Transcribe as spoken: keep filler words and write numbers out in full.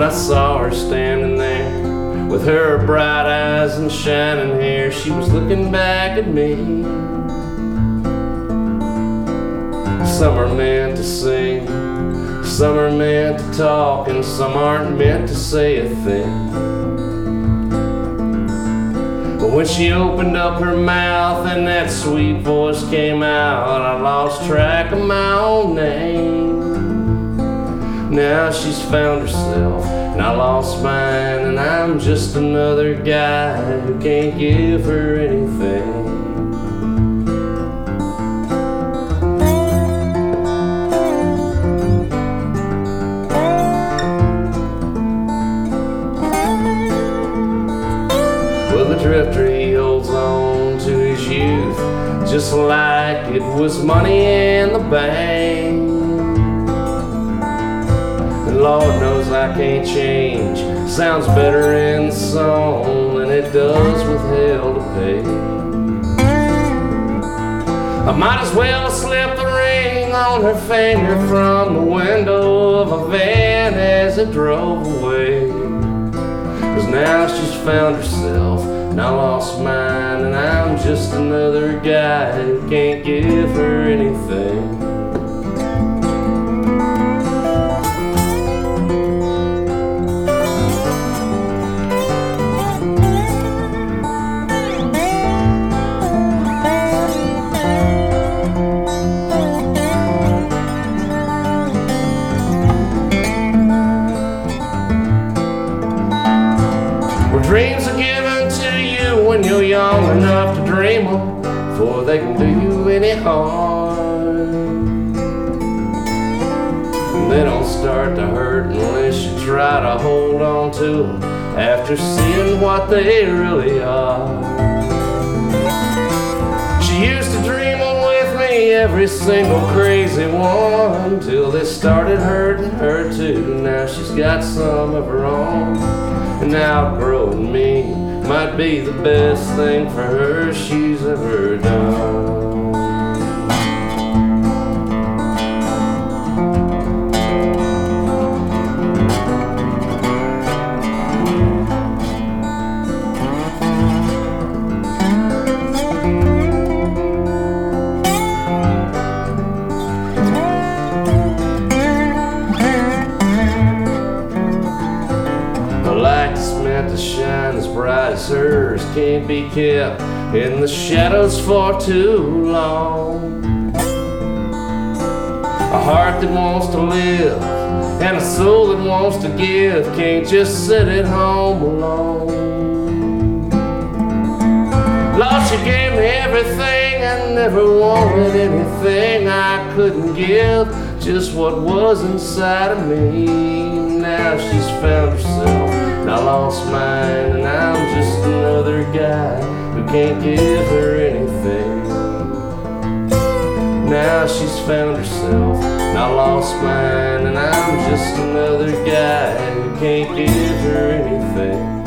When I saw her standing there with her bright eyes and shining hair, she was looking back at me. Some are meant to sing, some are meant to talk, and some aren't meant to say a thing. But when she opened up her mouth and that sweet voice came out, I lost track of my own name. Now she's found herself and I lost mine, and I'm just another guy who can't give her anything. Well, the drifter, he holds on to his youth just like it was money in the bank. And Lord knows I can't change, sounds better in the song than it does with hell to pay. I might as well slip the ring on her finger from the window of a van as it drove away. 'Cause now she's found herself and I lost mine, and I'm just another guy who can't give her anything. Dreams are given to you when you're young enough to dream them before they can do you any harm. And they don't start to hurt unless you try to hold on to them after seeing what they really are. She used to dream them with me, every single crazy one, till they started hurting her too. Now she's got some of her own, and outgrowing me might be the best thing for her she's ever done. The light that's meant to shine as bright as hers can't be kept in the shadows for too long. A heart that wants to live and a soul that wants to give can't just sit at home alone. Lord, she gave me everything, I never wanted anything I couldn't give, just what was inside of me. Now she's found herself and I lost mine, and I'm just another guy who can't give her anything. Now she's found herself and I lost mine, and I'm just another guy who can't give her anything.